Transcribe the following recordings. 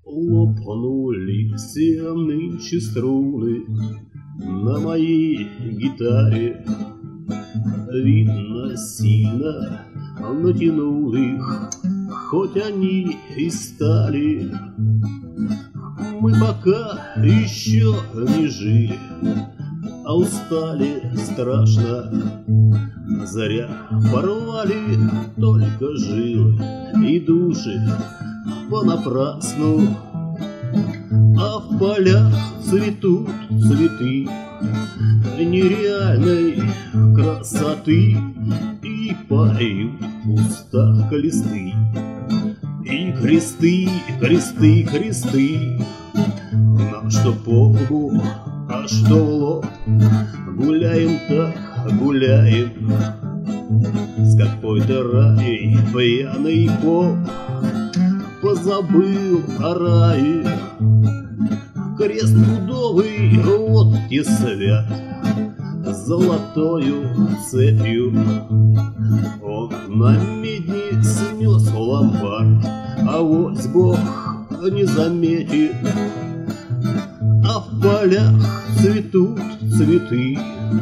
Лопнули все нынче струны на моей гитаре. Видно, сильно натянул их, хоть они и стали. Мы пока еще не жили, а устали страшно. Зря порвали только жилы и души понапрасну. А в полях цветут цветы нереальной красоты, и поют в кустах листы. И кресты, кресты, кресты, нам что по лбу, а что в лоб. Гуляем так, гуляем, с какой-то раей пьяный поп позабыл о рае. Крест пудовый вот те свят золотою цепью. Он на медне снес ломбард, а вот Бог не заметит. А в полях цветут цветы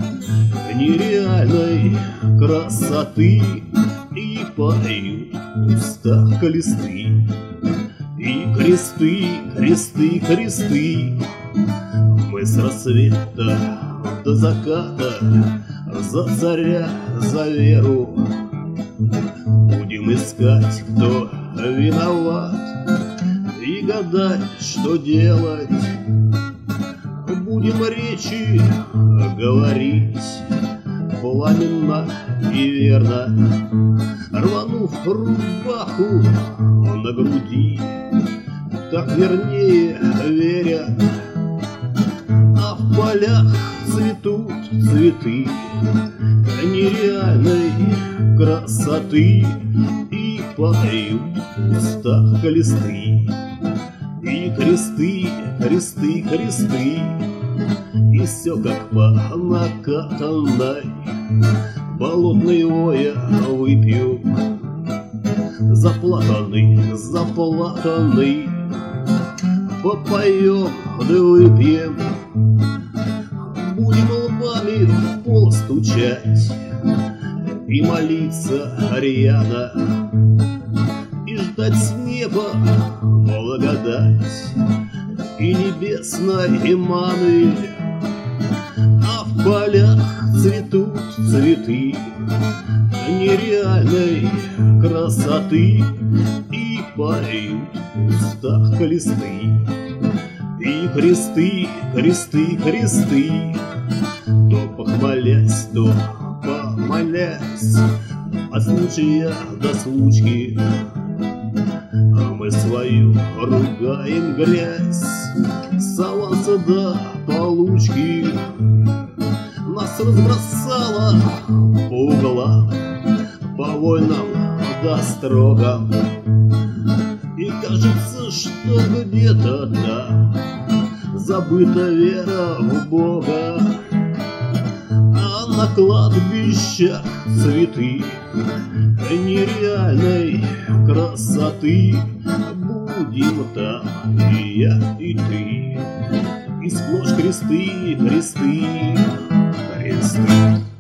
нереальной красоты, и поют в кустах листы. И кресты, кресты, кресты, мы с рассвета до заката за царя, за веру будем искать, кто виноват, и гадать, что делать. Будем речи говорить пламенно и верно, рванув рубаху на груди, так вернее веря. А в полях цветут цветы нереальной красоты, и поют в кустах листы. И кресты, кресты, кресты, и все как по накатанной, болотный воя выпью, заплаканный, заплаканный, попоем да выпьем. Будем лбами в пол стучать и молиться рьяно, и ждать с неба благодать и небесной маны. А в полях цветут цветы нереальной красоты, и поют в кустах листы. И кресты, кресты, кресты, то похвалясь, то помолясь, от случая до случки мы свою ругаем грязь, с аванса до получки. Нас разбросало по углам, по войнам да строгам, и кажется, что где-то там забыта вера в Бога. А на кладбищах цветы нереальной красоты, будем там и я, и ты, и сплошь кресты, кресты, кресты.